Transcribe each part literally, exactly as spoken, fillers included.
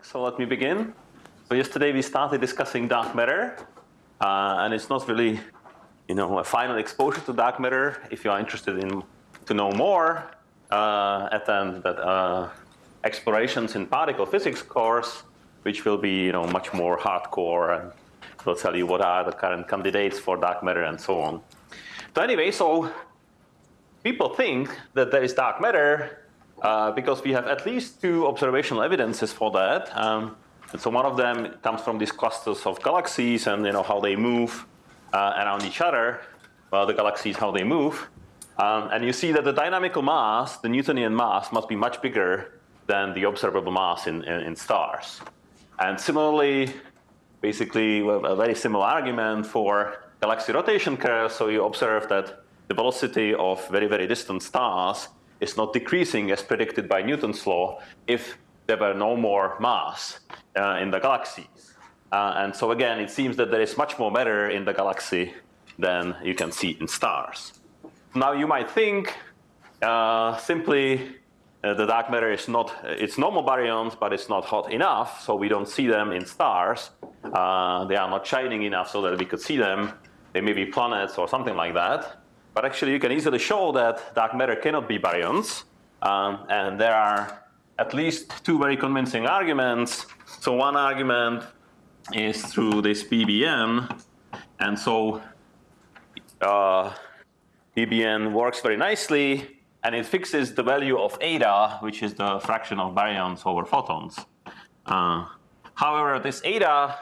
so let me begin. So yesterday we started discussing dark matter, uh, and it's not really, you know, a final exposure to dark matter. If you are interested in to know more, uh, attend that uh, explorations in particle physics course, which will be, you know, much more hardcore, and will tell you what are the current candidates for dark matter and so on. So anyway, so people think that there is dark matter uh, because we have at least two observational evidences for that. Um, and so one of them comes from these clusters of galaxies and, you know, how they move uh, around each other. Well, the galaxies, how they move. Um, and you see that the dynamical mass, the Newtonian mass, must be much bigger than the observable mass in, in, in stars. And similarly, basically, well, a very similar argument for galaxy rotation curves. So you observe that the velocity of very, very distant stars is not decreasing as predicted by Newton's law if there were no more mass uh, in the galaxies. Uh, and so again, it seems that there is much more matter in the galaxy than you can see in stars. Now you might think uh, simply uh, the dark matter is not, it's normal baryons, but it's not hot enough, so we don't see them in stars. Uh, they are not shining enough so that we could see them. They may be planets or something like that. But actually, you can easily show that dark matter cannot be baryons. Um, and there are at least two very convincing arguments. So one argument is through this B B N. And so uh, B B N works very nicely. And it fixes the value of eta, which is the fraction of baryons over photons. Uh, however, this eta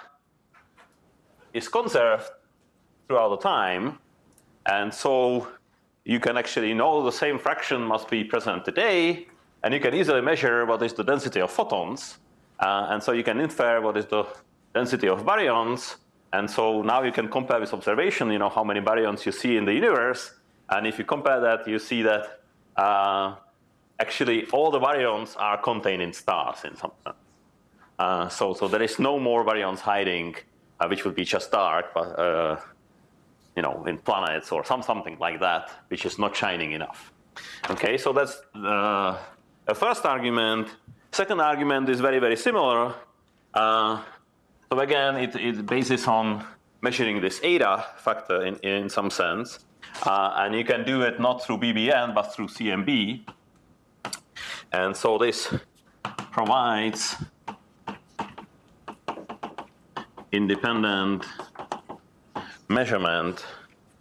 is conserved throughout the time. And so you can actually know the same fraction must be present today, and you can easily measure what is the density of photons. Uh, and so you can infer what is the density of baryons. And so now you can compare with observation, you know, how many baryons you see in the universe. And if you compare that, you see that uh, actually all the baryons are contained in stars in some sense. Uh, so, so there is no more baryons hiding, uh, which would be just dark, but uh, you know, in planets or some something like that, which is not shining enough. Okay, so that's the, the first argument. Second argument is very, very similar. Uh, so again, it, it bases on measuring this eta factor in, in some sense. Uh, and you can do it not through B B N, but through C M B. And so this provides independent measurement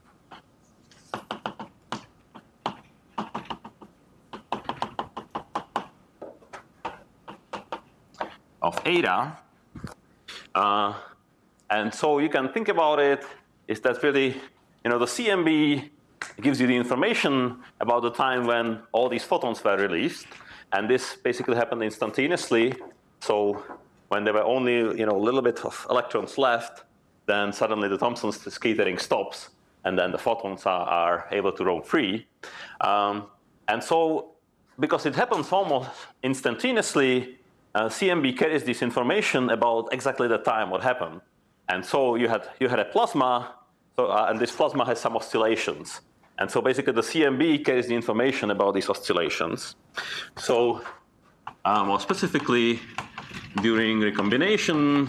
of eta. Uh, and so you can think about it, is that really, you know, the C M B gives you the information about the time when all these photons were released. And this basically happened instantaneously. So when there were only, you know, a little bit of electrons left, then suddenly the Thomson scattering stops, and then the photons are, are able to roam free. Um, and so, because it happens almost instantaneously, uh, C M B carries this information about exactly the time what happened. And so you had, you had a plasma, so, uh, and this plasma has some oscillations. And so basically the C M B carries the information about these oscillations. So uh, more specifically, during recombination,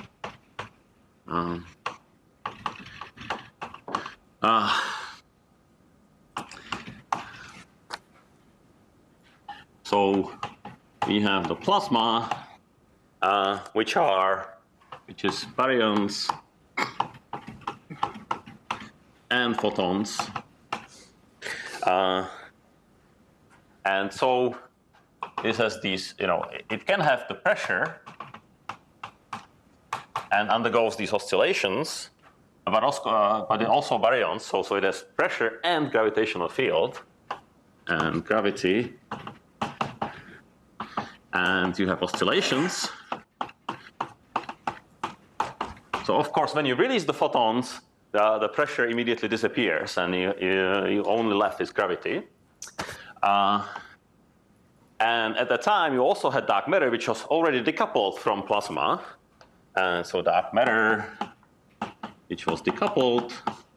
Um, uh, so we have the plasma, uh, which are, which is baryons and photons. Uh, and so this has these, you know, it can have the pressure and undergoes these oscillations, but also, uh, but it also baryons, so, so it has pressure and gravitational field, and gravity, and you have oscillations. So of course, when you release the photons, the, the pressure immediately disappears, and you, you, you only left is gravity. Uh, and at that time, you also had dark matter, which was already decoupled from plasma. And so dark matter, which was decoupled.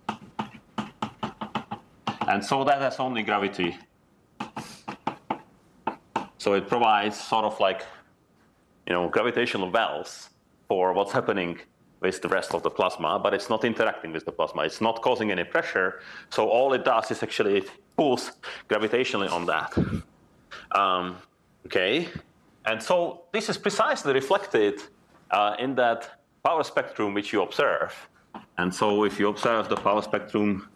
And so that has only gravity. So it provides sort of like you know, gravitational wells for what's happening with the rest of the plasma, but it's not interacting with the plasma. It's not causing any pressure. So all it does is actually it pulls gravitationally on that. Um, okay, and so this is precisely reflected uh, in that power spectrum which you observe. And so if you observe the power spectrum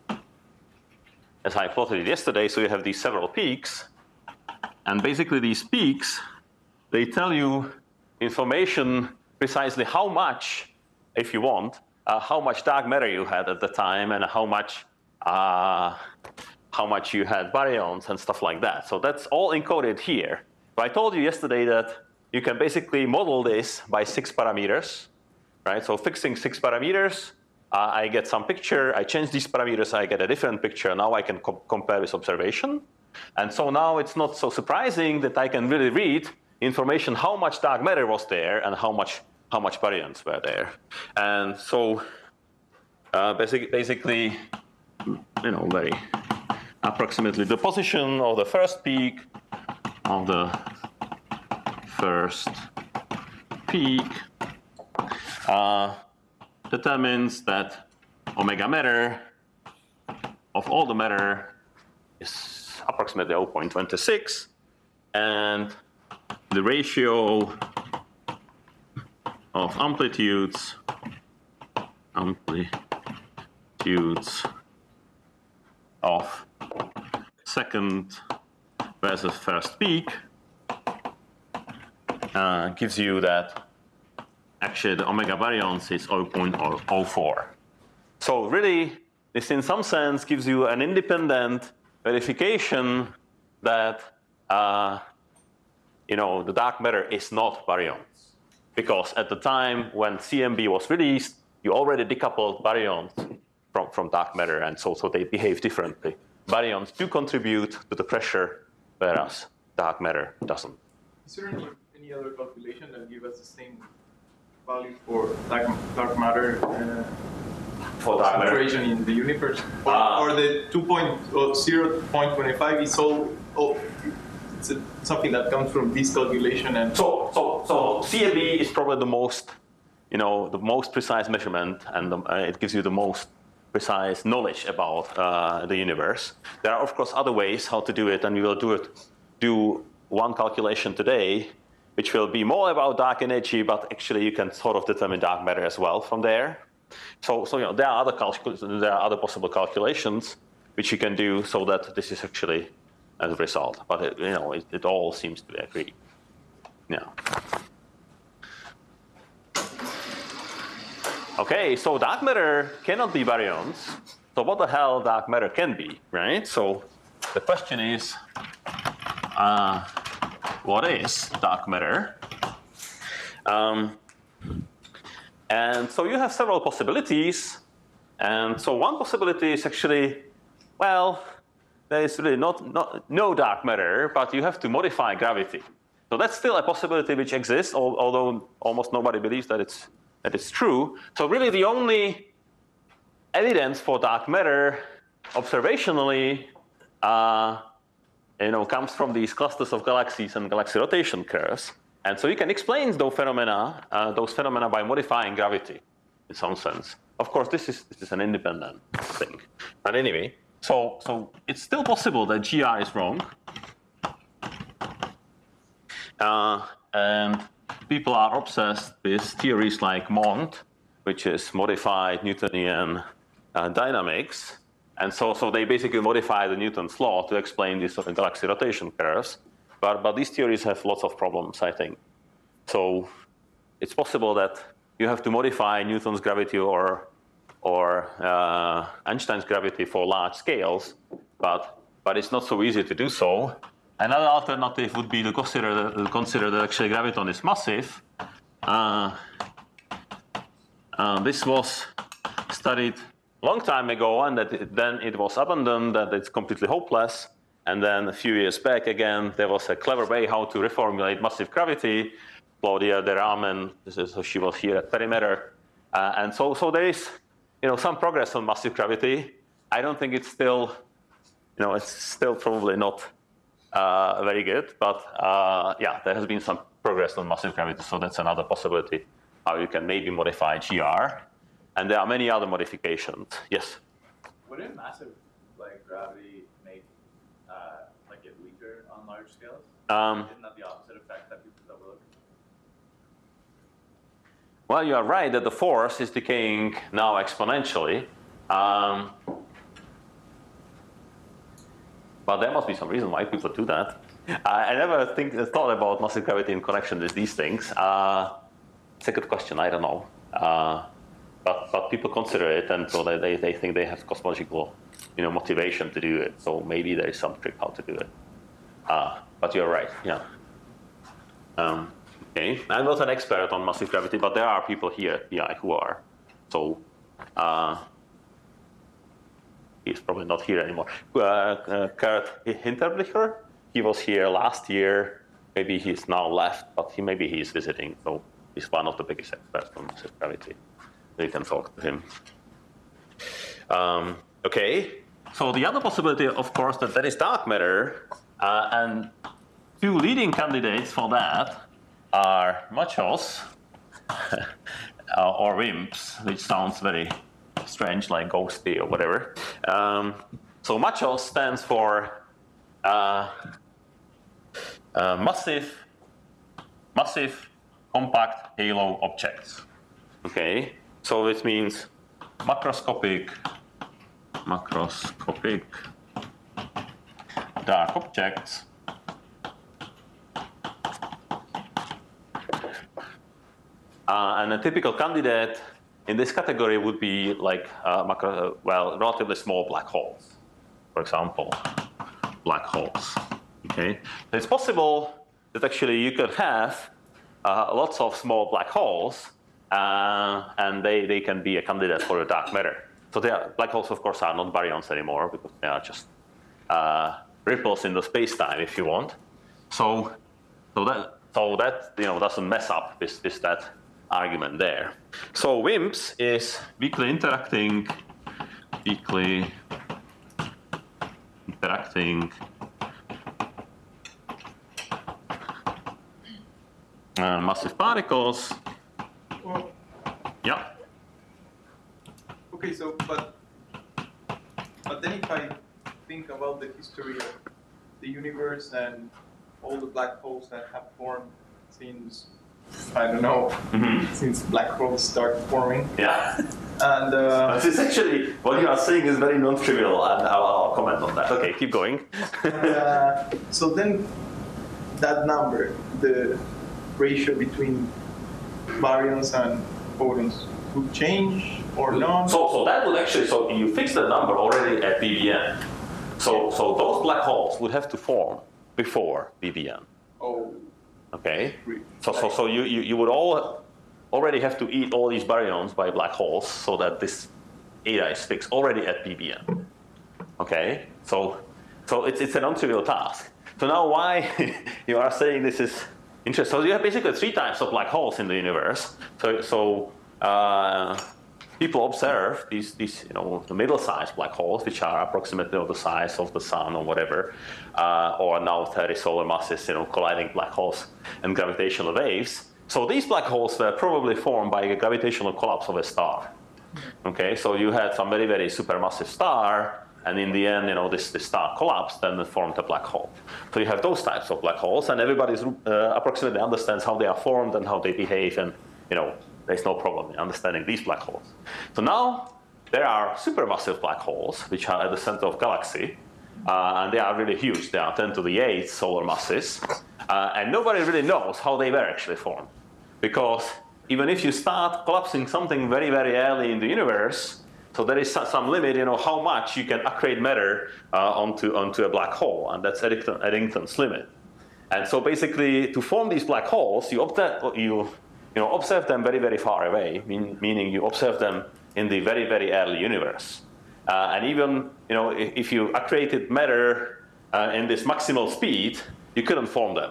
as I plotted it yesterday, so you have these several peaks, and basically these peaks, they tell you information precisely how much, if you want, uh, how much dark matter you had at the time and how much uh, how much you had baryons and stuff like that. So that's all encoded here. But I told you yesterday that you can basically model this by six parameters, right? So fixing six parameters, uh, I get some picture, I change these parameters, I get a different picture. Now I can co compare with observation. And so now it's not so surprising that I can really read information how much dark matter was there and how much how much baryons were there. And so uh, basic, basically, you know, very approximately the position of the first peak of the first peak uh, determines that omega matter of all the matter is approximately zero point two six, and the ratio of amplitudes amplitudes of second versus first peak uh, gives you that actually the omega baryons is zero point zero four. So really, this in some sense gives you an independent verification that uh, you know, the dark matter is not baryons. Because at the time when C M B was released, you already decoupled baryons from, from dark matter, and so, so they behave differently. Baryons do contribute to the pressure, whereas dark matter doesn't. Is there any, any other calculation that give us the same value for dark, dark matter uh, for dark matter concentration in the universe? Or, uh, or the two point zero point two five is all, all it's a, something that comes from this calculation? And so, so, so C M B is probably the most, you know, the most precise measurement, and the, uh, it gives you the most precise knowledge about uh, the universe. There are, of course, other ways how to do it, and we will do it. Do one calculation today, which will be more about dark energy, but actually you can sort of determine dark matter as well from there. So, so you know, there are other calculations, there are other possible calculations which you can do, so that this is actually as a result. But it, you know, it, it all seems to agree. Yeah. Okay, so dark matter cannot be baryons. So what the hell dark matter can be, right? So the question is, uh, what is dark matter? Um, and so you have several possibilities. And so one possibility is actually, well, there is really not, not no dark matter, but you have to modify gravity. So that's still a possibility which exists, although almost nobody believes that it's that it's true. So really the only evidence for dark matter observationally uh, you know, comes from these clusters of galaxies and galaxy rotation curves. And so you can explain those phenomena, uh, those phenomena by modifying gravity in some sense. Of course, this is, this is an independent thing. But anyway, so, so it's still possible that G R is wrong. Uh, and people are obsessed with theories like MOND, which is modified Newtonian uh, dynamics. And so, so they basically modify the Newton's law to explain these sort of galaxy rotation curves. But, but these theories have lots of problems, I think. So it's possible that you have to modify Newton's gravity or, or uh, Einstein's gravity for large scales, but, but it's not so easy to do so. Another alternative would be to consider, to consider that actually graviton is massive. Uh, uh, this was studied a long time ago, and that it, then it was abandoned, that it's completely hopeless. And then a few years back, again, there was a clever way how to reformulate massive gravity. Claudia de Ramen, so she was here at Perimeter. Uh, and so, so there is, you know, some progress on massive gravity. I don't think it's still, you know, it's still probably not uh, very good, but uh, yeah, there has been some progressed on massive gravity, so that's another possibility how you can maybe modify G R. And there are many other modifications. Yes? Wouldn't massive like gravity make uh, like it weaker on large scales? Um, Isn't that the opposite effect that people that we're looking for? Well, you are right that the force is decaying now exponentially. Um, but there must be some reason why people do that. I, I never think thought about massive gravity in connection with these things. Uh, it's a good question. I don't know. Uh, but but people consider it, and so they, they think they have cosmological, you know, motivation to do it. So maybe there is some trick how to do it. Uh, but you're right. Yeah. Um, okay. I'm not an expert on massive gravity, but there are people here at P I who are. So. Uh, He's probably not here anymore. Uh, uh, Kurt Hinterblicher, he was here last year. Maybe he's now left, but he, maybe he's visiting. So he's one of the biggest experts on massive gravity. You can talk to him. Um, okay. So the other possibility, of course, that there is dark matter, uh, and two leading candidates for that are machos or WIMPs, which sounds very strange, like ghosty or whatever. Um, so machos stands for uh, uh, massive, massive, compact halo objects. Okay, so this means macroscopic, macroscopic dark objects. Uh, and a typical candidate in this category would be like, uh, macro, well, relatively small black holes, for example, black holes. Okay, so it's possible that actually you could have uh, lots of small black holes, uh, and they, they can be a candidate for a dark matter. So they are, black holes, of course, are not baryons anymore because they are just uh, ripples in the space-time, if you want. So, so that, so that you know doesn't mess up with, with that argument there. So WIMPs is weakly interacting, weakly interacting uh, massive particles. Well, Yeah. okay, so but but then if I think about the history of the universe and all the black holes that have formed since, I don't know, Mm-hmm. since black holes start forming. Yeah. And uh, This is actually, what you are saying is very non-trivial, and I'll, I'll comment on that. Okay, keep going. uh, so then that number, the ratio between baryons and photons, would change or not? So, so that would actually, so you fix the number already at B B N. So, so those black holes would have to form before B B N. Oh, Okay. Great. So, so, so you, you, you would all already have to eat all these baryons by black holes so that this eta is fixed already at B B N. Okay. So, so it's it's a non-trivial task. So now why you are saying this is interesting? So you have basically three types of black holes in the universe. So, so uh, people observe these, these, you know, the middle-sized black holes, which are approximately of the size of the sun or whatever, uh, or now thirty solar masses, you know, colliding black holes and gravitational waves. So these black holes were probably formed by a gravitational collapse of a star. Okay, so you had some very, very supermassive star, and in the end, you know, this, this star collapsed and it formed a black hole. So you have those types of black holes, and everybody uh, approximately understands how they are formed and how they behave, and, you know, there's no problem in understanding these black holes. So now there are supermassive black holes, which are at the center of galaxy, uh, and they are really huge. They are ten to the eighth solar masses, uh, and nobody really knows how they were actually formed, because even if you start collapsing something very, very early in the universe, so there is some limit, you know, how much you can accrete matter uh, onto onto a black hole, and that's Eddington, Eddington's limit. And so basically, to form these black holes, you observe you. You know, observe them very, very far away, mean, meaning you observe them in the very, very early universe. Uh, and even, you know, if, if you accreted matter uh, in this maximal speed, you couldn't form them.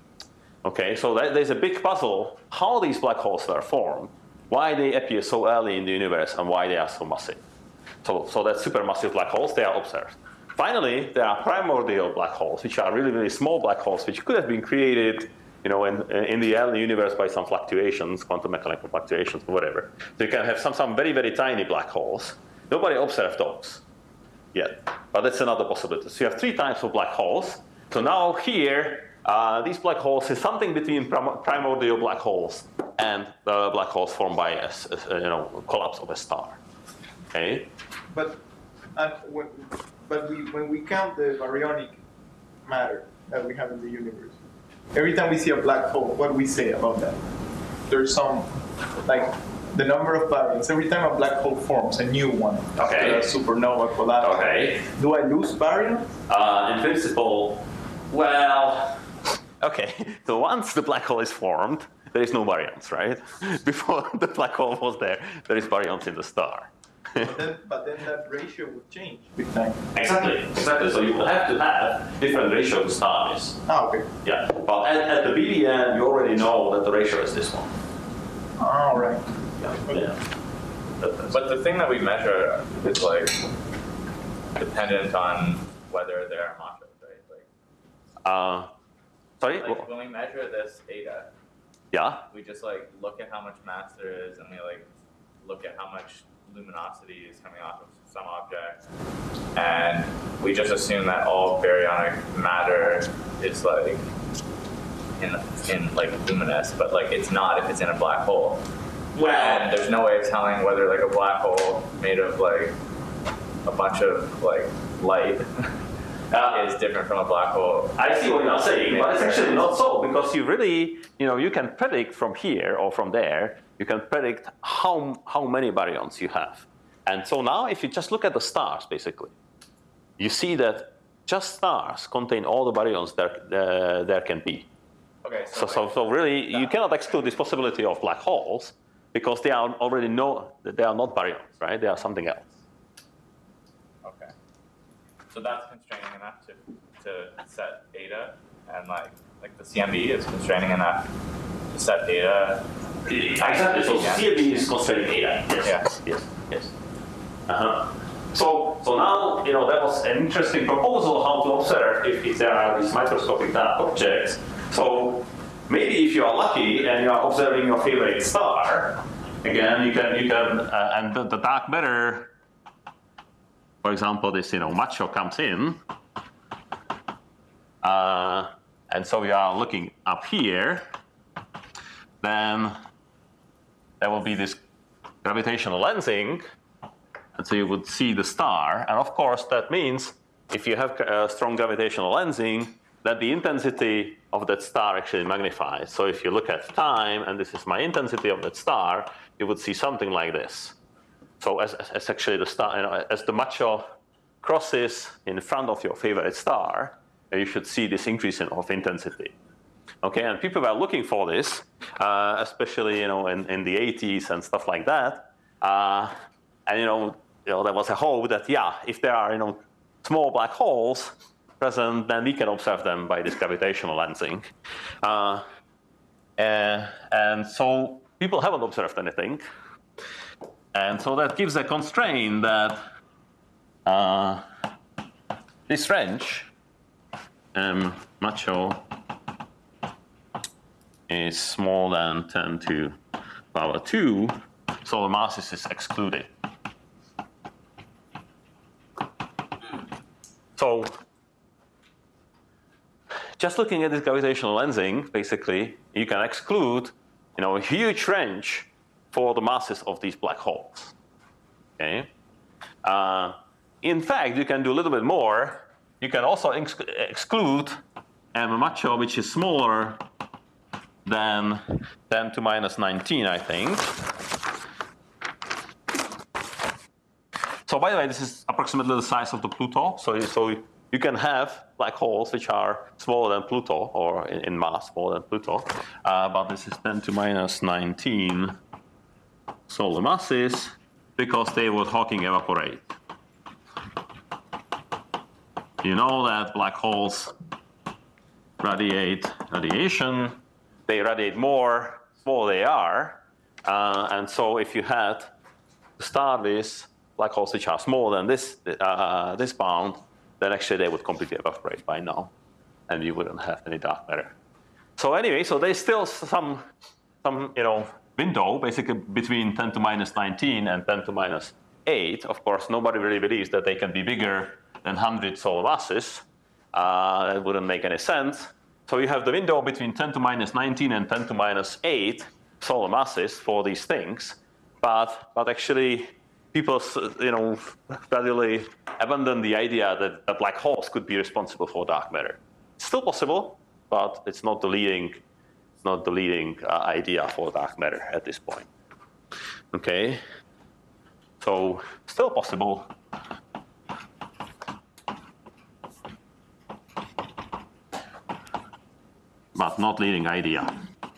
Okay, so that, there's a big puzzle how these black holes were formed, why they appear so early in the universe, and why they are so massive. So, so that supermassive black holes, they are observed. Finally, there are primordial black holes, which are really, really small black holes, which could have been created you know, in, in the early universe by some fluctuations, quantum mechanical fluctuations, or whatever. So you can have some, some very, very tiny black holes. Nobody observed those yet, but that's another possibility. So you have three types of black holes. So now here, uh, these black holes is something between prim primordial black holes and the black holes formed by a, a, you know, collapse of a star. Okay. But, and when, but we, when we count the baryonic matter that we have in the universe, every time we see a black hole, what do we say about that? There's some, like, the number of baryons. Every time a black hole forms, a new one, Okay. after a supernova collapse, Okay. do I lose baryons? Uh, in principle, well, okay. So once the black hole is formed, there is no baryons, right? Before the black hole was there, there is baryons in the star. But then, but then that ratio would change big time. Exactly, exactly. So you will have to have different ratio to stars. Ah, okay. Yeah. Well, at, at the B D N, you already know that the ratio is this one. All right. Yeah. Yeah. That- that's- But the thing that we measure is like dependent on whether there are machos, right? Like, uh, sorry. like when we measure this eta, Yeah. we just like look at how much mass there is, and we like look at how much luminosity is coming off of some object, and we just assume that all baryonic matter is like in in like luminous, but like it's not if it's in a black hole. Well, And there's no way of telling whether like a black hole made of like a bunch of like light uh, is different from a black hole. I see what you're saying, but it's actually not so, because you really, you know, you can predict from here or from there, you can predict how, how many baryons you have. And so now if you just look at the stars, basically, you see that just stars contain all the baryons there, uh, there can be. Okay, So, so, so, like, so really, you cannot exclude this possibility of black holes, because they are already know that they are not baryons, right? They are something else. okay. So that's constraining enough to, to set eta, and like like the C M B is constraining enough to set eta. Exactly. So C M B is constraining eta. Yes. Yeah. Yes. Yes. Uh-huh. So, so now, you know, that was an interesting proposal how to observe if, if there are these microscopic dark objects. So maybe if you are lucky and you are observing your favorite star, again, you can, you can, uh, and the, the dark matter, for example, this, you know, macho comes in, uh, and so we are looking up here, then there will be this gravitational lensing, and so you would see the star, and of course that means if you have uh, strong gravitational lensing, that the intensity of that star actually magnifies. So if you look at time, and this is my intensity of that star, you would see something like this. So as, as actually the star, you know, as the macho crosses in front of your favorite star, you should see this increase in, of intensity. Okay, and people were looking for this, uh, especially you know in, in the eighties and stuff like that. Uh, and you know, you know, there was a hope that yeah, if there are you know small black holes present, then we can observe them by this gravitational lensing. Uh, and, and so people haven't observed anything. And so that gives a constraint that uh, this range, um, macho, is smaller than ten to the power two, so the masses is excluded. So just looking at this gravitational lensing, basically, you can exclude, you know, a huge range for the masses of these black holes. Okay. Uh, in fact, you can do a little bit more. You can also ex exclude M macho, which is smaller than ten to minus nineteen, I think. So by the way, this is approximately the size of the Pluto. So, so you can have black holes which are smaller than Pluto, or in, in mass smaller than Pluto. Uh, but this is ten to minus nineteen solar masses, because they would Hawking evaporate. You know that black holes radiate radiation. They radiate more, smaller they are. Uh, and so if you had to start with black holes which are smaller than this, uh, this bound, then actually they would completely evaporate by now, and you wouldn't have any dark matter. so anyway, so there's still some, some you know, window basically between ten to minus nineteen and ten to minus eight. Of course, nobody really believes that they can be bigger than one hundred solar masses. Uh, that wouldn't make any sense. So you have the window between ten to minus nineteen and ten to minus eight solar masses for these things, but but actually people you know gradually abandon the idea that, that black holes could be responsible for dark matter. It's still possible, but it's not the leading it's not the leading uh, idea for dark matter at this point. Okay, so still possible. But not leading idea.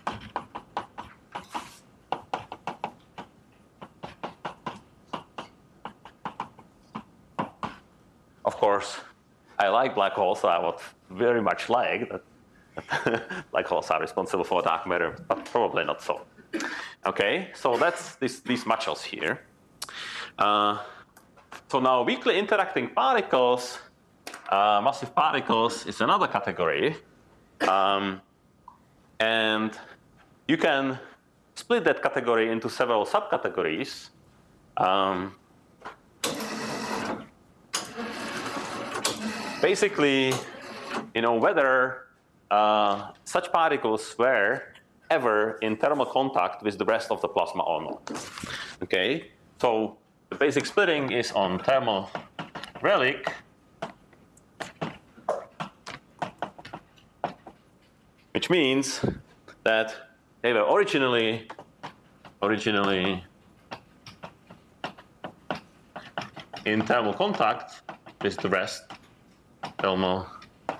Of course, I like black holes, so I would very much like that black holes are responsible for dark matter, but probably not so. Okay, so that's this, these matches here. Uh, so now weakly interacting particles, uh, massive particles is another category. Um, and you can split that category into several subcategories. Um, basically, you know, whether uh, such particles were ever in thermal contact with the rest of the plasma or not. Okay, so the basic splitting is on thermal relic. Which means that they were originally, originally in thermal contact with the rest, thermal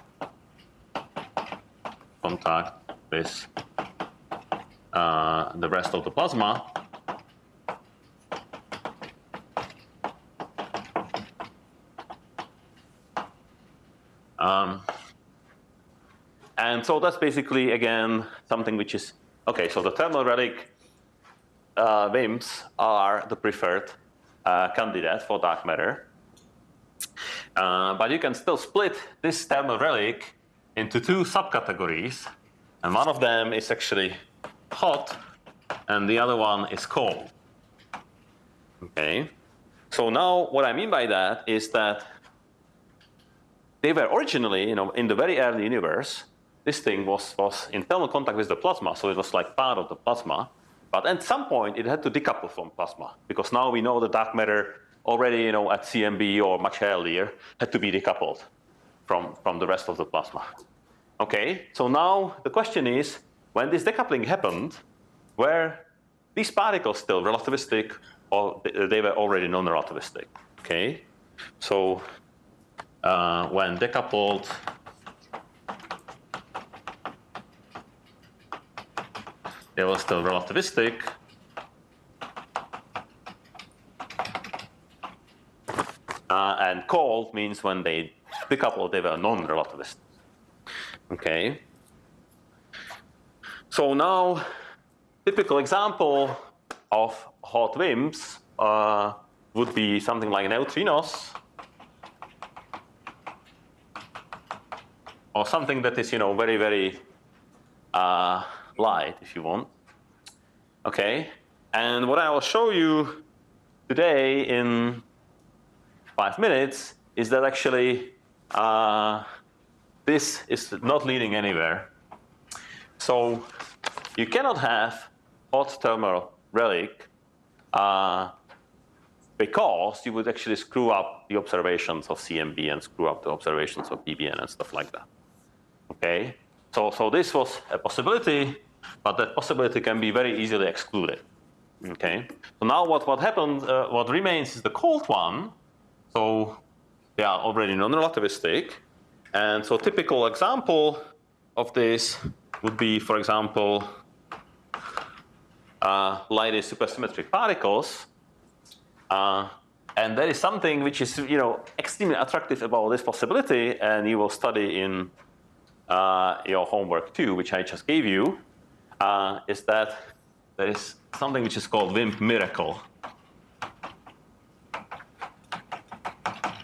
contact with uh, the rest of the plasma. Um, And so that's basically, again, something which is, okay, so the thermal relic uh, W I M Ps are the preferred uh, candidate for dark matter. Uh, but you can still split this thermal relic into two subcategories. And one of them is actually hot, and the other one is cold. Okay, so now what I mean by that is that they were originally, you know, in the very early universe, this thing was, was in thermal contact with the plasma, so it was like part of the plasma. But at some point, it had to decouple from plasma, because now we know the dark matter already, you know, at C M B or much earlier, had to be decoupled from, from the rest of the plasma. Okay, so now the question is, when this decoupling happened, were these particles still relativistic, or they were already non-relativistic? Okay, so uh, when decoupled, they were still relativistic. Uh, and cold means when they decoupled, they were non-relativistic. Okay. So now, typical example of hot W I M Ps uh, would be something like neutrinos, or something that is, you know, very, very uh, light, if you want. Okay, and what I will show you today in five minutes is that actually uh, this is not leading anywhere. So you cannot have hot thermal relic uh, because you would actually screw up the observations of C M B and screw up the observations of P B N and stuff like that. Okay, so so this was a possibility, but that possibility can be very easily excluded. Okay, so now what what happened? Uh, what remains is the cold one. So they are already non-relativistic, and so typical example of this would be, for example, uh, Leidy supersymmetric particles. Uh, and that is something which is, you know, extremely attractive about this possibility, and you will study in uh, your homework too, which I just gave you, uh, is that there is something which is called W I M P miracle.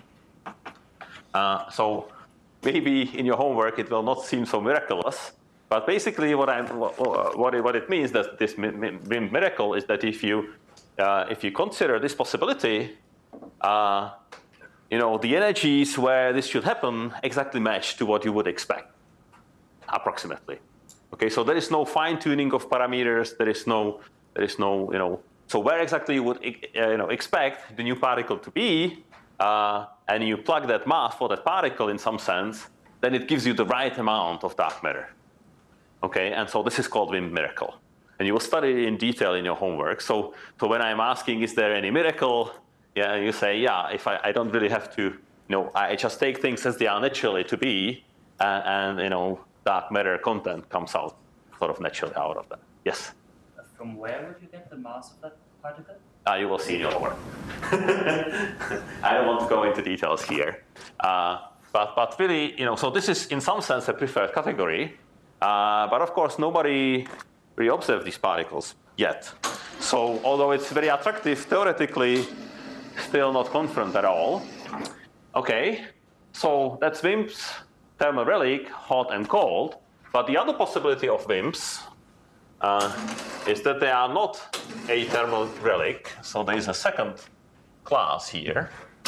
Uh, so maybe in your homework it will not seem so miraculous, But basically, what, I'm, what, it, what it means that this WIMP miracle is that if you, uh, if you consider this possibility, uh, you know, the energies where this should happen exactly match to what you would expect, approximately. Okay, so there is no fine-tuning of parameters. There is no, there is no, you know, so where exactly you would, uh, you know, expect the new particle to be, uh, and you plug that mass for that particle in some sense, then it gives you the right amount of dark matter. Okay, and so this is called WIMP miracle. And you will study it in detail in your homework. So, so when I'm asking, is there any miracle? Yeah, you say, yeah, if I, I don't really have to, you know, I just take things as they are naturally to be, uh, and, you know, dark matter content comes out sort of naturally out of that. Yes? From where would you get the mass of that particle? Uh, you will see in your homework. I don't want to go into details here. Uh, but, but really, you know, so this is in some sense a preferred category. Uh, but of course, nobody really observed these particles yet. So although it's very attractive theoretically, still not confirmed at all. Okay, so that's WIMPs, thermal relic, hot and cold. But the other possibility of WIMPs uh, is that they are not a thermal relic. So there is a second class here.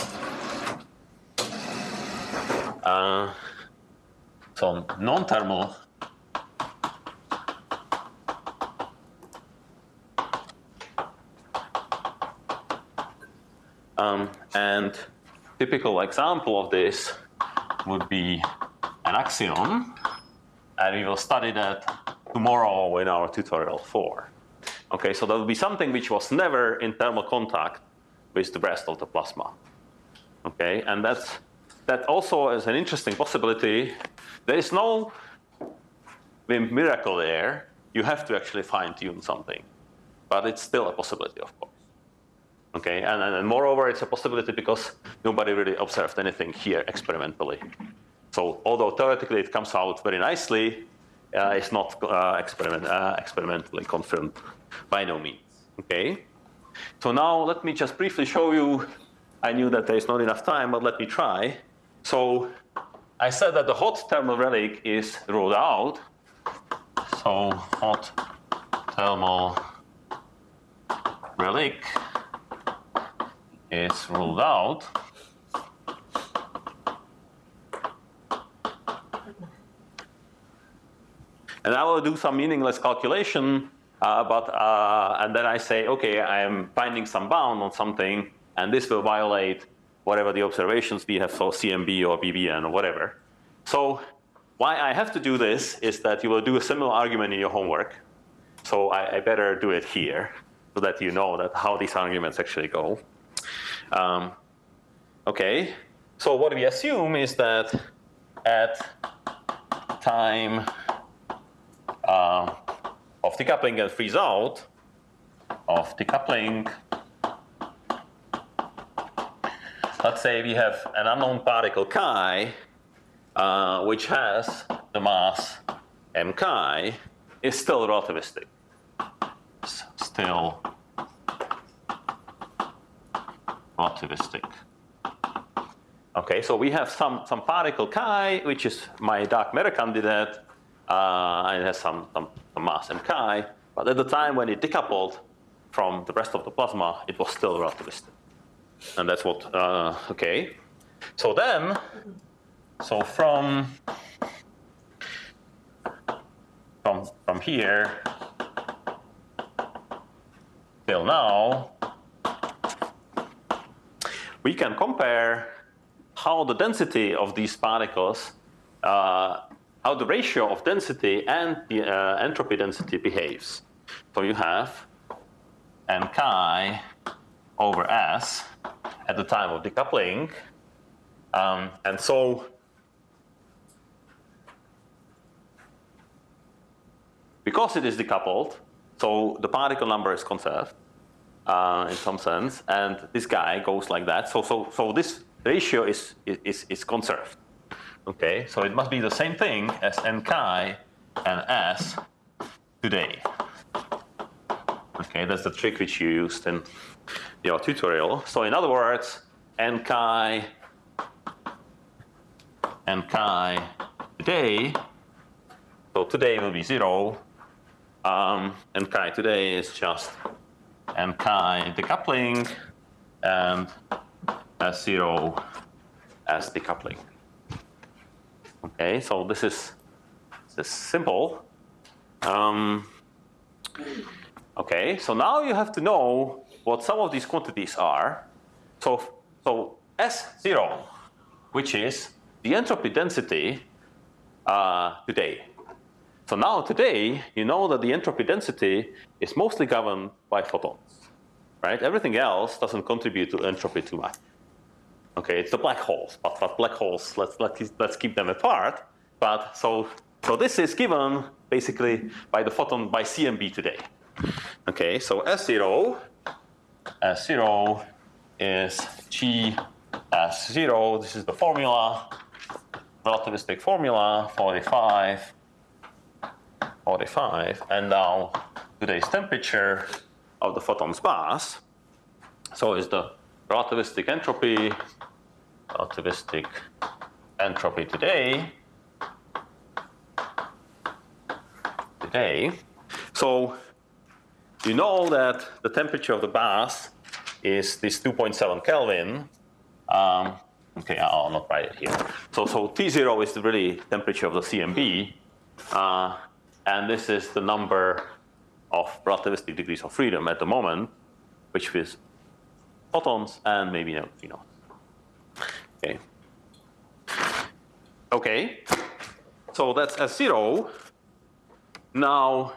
Uh, so non-thermal Um, and typical example of this would be an axion, and we will study that tomorrow in our tutorial four. Okay, so that would be something which was never in thermal contact with the rest of the plasma. Okay, and that's, that also is an interesting possibility. There is no WIMP miracle there. You have to actually fine-tune something, but it's still a possibility, of course. Okay, and, and moreover, it's a possibility because nobody really observed anything here experimentally. So although theoretically it comes out very nicely, uh, it's not uh, experiment, uh, experimentally confirmed by no means. Okay, so now let me just briefly show you. I knew that there is not enough time, but let me try. So I said that the hot thermal relic is ruled out. So hot thermal relic is ruled out. And I will do some meaningless calculation, uh, but uh, and then I say, okay, I am finding some bound on something, and this will violate whatever the observations we have for C M B or B B N or whatever. So why I have to do this is that you will do a similar argument in your homework. So I, I better do it here so that you know that how these arguments actually go. Um, okay, so what we assume is that at time uh, of decoupling and freeze out, of decoupling, let's say we have an unknown particle chi, uh, which has the mass m chi, is still relativistic. S still relativistic. Okay, so we have some, some particle chi, which is my dark matter candidate, uh, and it has some, some, some mass m chi, but at the time when it decoupled from the rest of the plasma, it was still relativistic. And that's what, uh, okay. So then, so from, from, from here till now, we can compare how the density of these particles, uh, how the ratio of density and the uh, entropy density behaves. So you have m chi over s at the time of decoupling. Um, and so because it is decoupled, so the particle number is conserved uh, in some sense, and this guy goes like that. So, so, so this ratio is, is, is conserved. Okay, so it must be the same thing as n chi and s today. Okay, that's the trick which you used in your tutorial. So in other words, n chi, n chi today So today will be zero. Um, and chi today is just n chi decoupling and S zero as decoupling. Okay, so this is, this is simple. Um, okay, so now you have to know what some of these quantities are. So, so S zero, which is the entropy density uh, today. So now today, you know that the entropy density is mostly governed by photons, right? Everything else doesn't contribute to entropy too much. Okay, it's the black holes, but, but black holes, let's, let's, let's keep them apart. But so, so this is given basically by the photon, by C M B today. Okay, so S zero, S zero is G S zero. This is the formula, relativistic formula, forty-five, forty-five. And now today's temperature of the photon's mass. So is the relativistic entropy, relativistic entropy today, today. So you know that the temperature of the bath is this two point seven Kelvin. Um, okay, I'll not write it here. So, so T zero is the really temperature of the C M B, uh, and this is the number of relativistic degrees of freedom at the moment, which is photons and maybe neutrinos. Okay. Okay. So that's S zero. Now,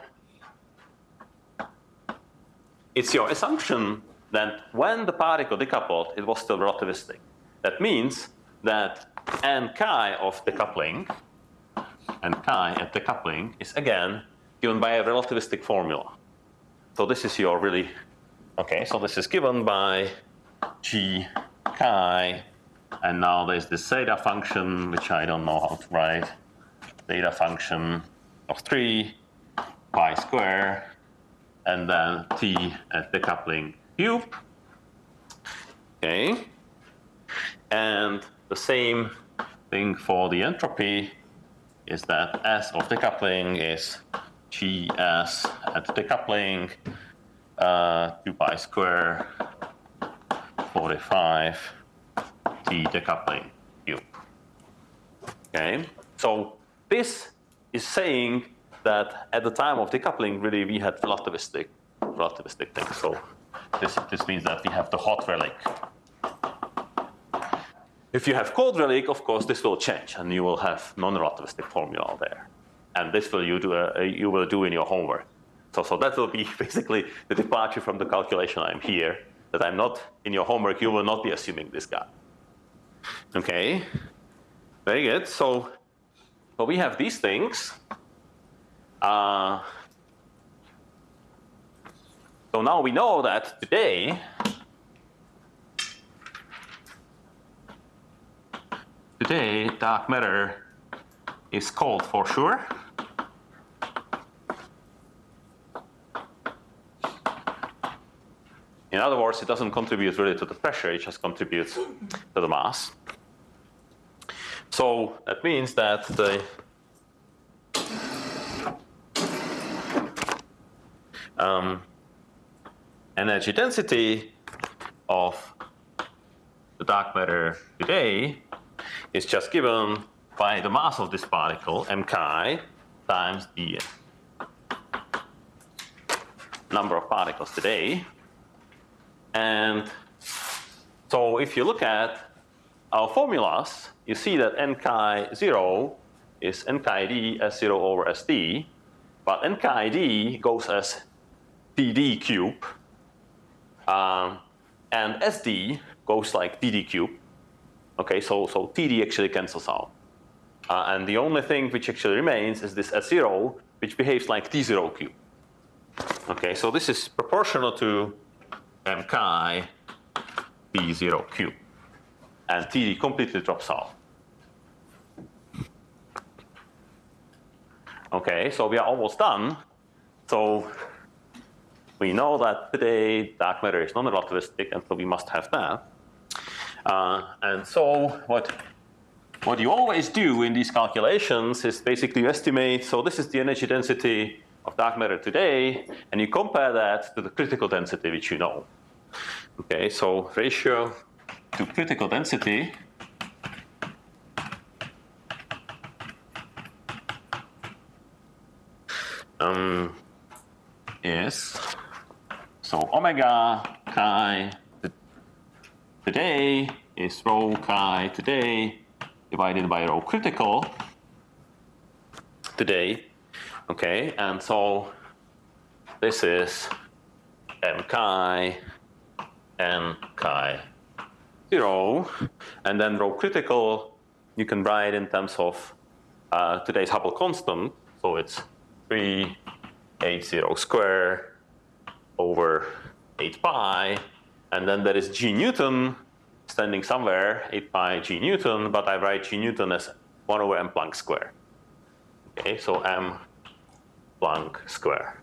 it's your assumption that when the particle decoupled, it was still relativistic. That means that n chi of decoupling, n chi at decoupling is again given by a relativistic formula. So this is your really, okay, so this is given by G chi, and now there's this zeta function, which I don't know how to write, zeta function of three pi square, and then T at decoupling cube. Okay. And the same thing for the entropy is that S of decoupling is G S at decoupling, uh, two pi square, forty-five, T decoupling cube. Okay. So this is saying that at the time of decoupling, really we had relativistic, relativistic things. So this, this means that we have the hot relic. If you have cold relic, of course, this will change, and you will have non-relativistic formula there. And this will you do, uh, you will do in your homework. So, so that will be basically the departure from the calculation I'm here, that I'm not in your homework, you will not be assuming this guy. Okay, very good. So, so we have these things. Uh, so now we know that today, today dark matter is cold for sure. In other words, it doesn't contribute really to the pressure, it just contributes to the mass. So that means that the um, energy density of the dark matter today is just given by the mass of this particle, m chi, times the number of particles today. And so if you look at our formulas, you see that n chi zero is n chi d s zero over sd, but n chi d goes as dd cube, um, and sd goes like dd cube. Okay, so, so td actually cancels out. Uh, and the only thing which actually remains is this s zero, which behaves like t zero cube. Okay, so this is proportional to m chi b zero cube. And td completely drops out. Okay, so we are almost done. So we know that today dark matter is non-relativistic, and so we must have that. Uh, and so what, what you always do in these calculations is basically you estimate, so this is the energy density of dark matter today, and you compare that to the critical density, which you know. Okay, so ratio to critical density um, is, so omega chi today is rho chi today divided by rho critical today. Okay, and so this is m chi n chi zero, and then rho critical you can write in terms of uh, today's Hubble constant, so it's three eighty square over eight pi, and then there is g Newton standing somewhere, eight pi g Newton, but I write g Newton as one over m Planck square. Okay, so m Planck square.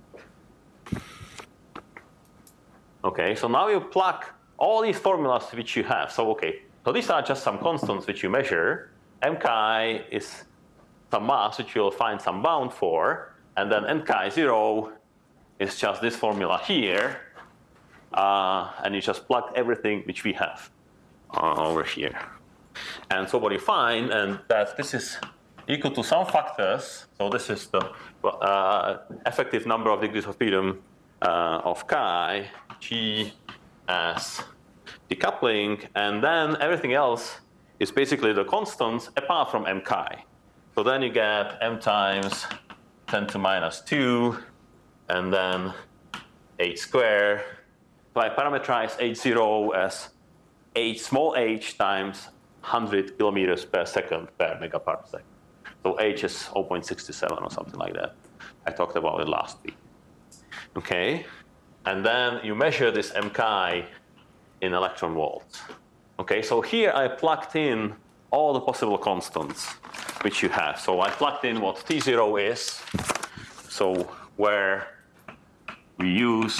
Okay, so now you plug all these formulas which you have. So okay, so these are just some constants which you measure. M chi is some mass which you'll find some bound for, and then n chi zero is just this formula here, uh, and you just plug everything which we have uh, over here. And so what you find, and that this is equal to some factors, so this is the uh, effective number of degrees of freedom uh, of chi, g as decoupling, and then everything else is basically the constants apart from m chi. So then you get m times ten to minus two, and then h square. So I parameterize h zero as h small h times one hundred kilometers per second per megaparsec. So h is zero point six seven or something like that. I talked about it last week. Okay, and then you measure this m chi in electron volts. Okay, so here I plugged in all the possible constants which you have. So I plugged in what T zero is, so where we used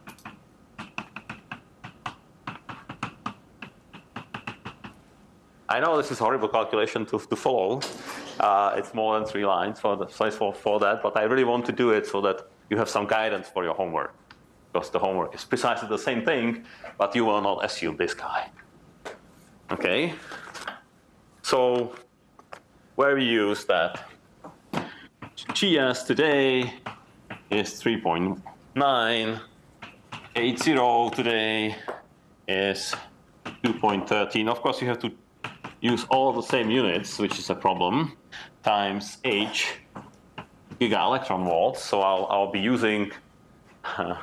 I know this is a horrible calculation to, to follow. Uh, it's more than three lines for, the, for, for that, but I really want to do it so that you have some guidance for your homework. Because the homework is precisely the same thing, but you will not assume this guy. Okay? So, where we use that? G S today is three point nine. H zero today is two point one three. Of course, you have to use all the same units, which is a problem, times H, giga electron volts. So I'll, I'll be using uh,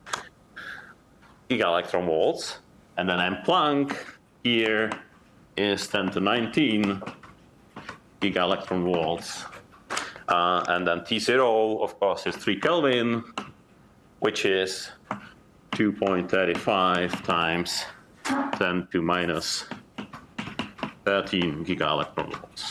giga electron volts. And then M Planck here is ten to nineteen giga electron volts. Uh, and then T zero, of course, is three Kelvin, which is two point three five times ten to minus thirteen giga electron volts.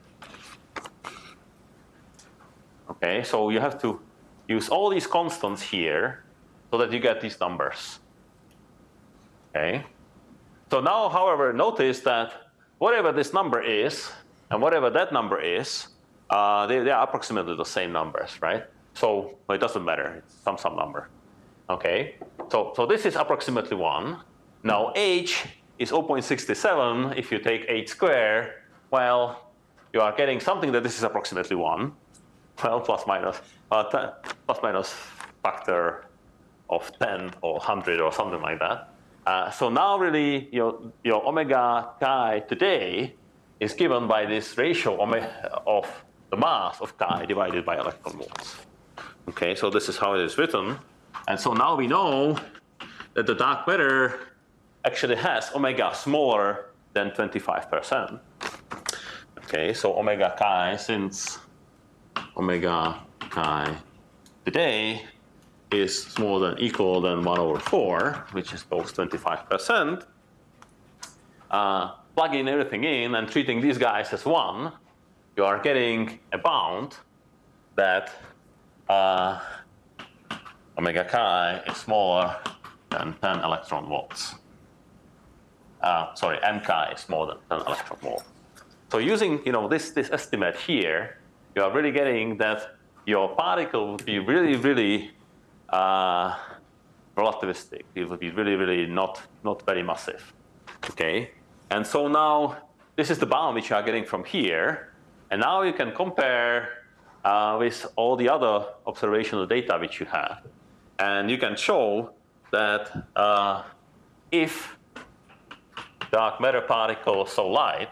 Okay, so you have to use all these constants here so that you get these numbers. Okay. So now, however, notice that whatever this number is and whatever that number is, uh, they, they are approximately the same numbers, right? So well, it doesn't matter, it's some some number. Okay. So so this is approximately one. Now h is zero point six seven. If you take h squared, well, you are getting something that this is approximately one. Well, plus minus, uh, plus minus factor of ten or one hundred or something like that. Uh, so now really your, your omega chi today is given by this ratio omega of the mass of chi divided by electron volts. Okay, so this is how it is written. And so now we know that the dark matter actually has omega smaller than twenty-five percent. Okay, so omega chi, since omega chi today is smaller than equal than one over four, which is both twenty-five percent, uh, plugging everything in and treating these guys as one, you are getting a bound that uh, omega chi is smaller than ten electron volts. Uh, sorry, m chi is more than ten electron volts. So using you know this this estimate here, you are really getting that your particle would be really really uh, relativistic. It would be really really not not very massive. Okay, and so now this is the bound which you are getting from here, and now you can compare uh, with all the other observational data which you have, and you can show that uh, if dark matter particles so light,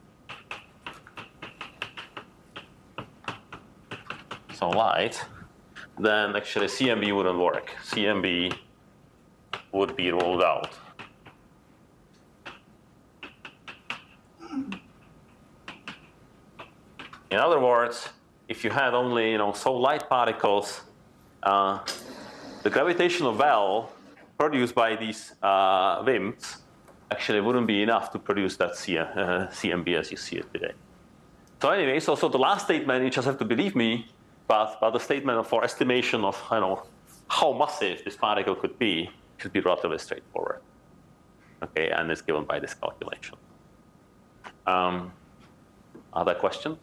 so light, then actually C M B wouldn't work. C M B would be ruled out. In other words, if you had only you know so light particles, uh, the gravitational well produced by these uh, W I M Ps actually wouldn't be enough to produce that C uh, C M B as you see it today. So anyway, so so the last statement, you just have to believe me, but but the statement for estimation of you know how massive this particle could be should be relatively straightforward. Okay, and it's given by this calculation. Um, other questions?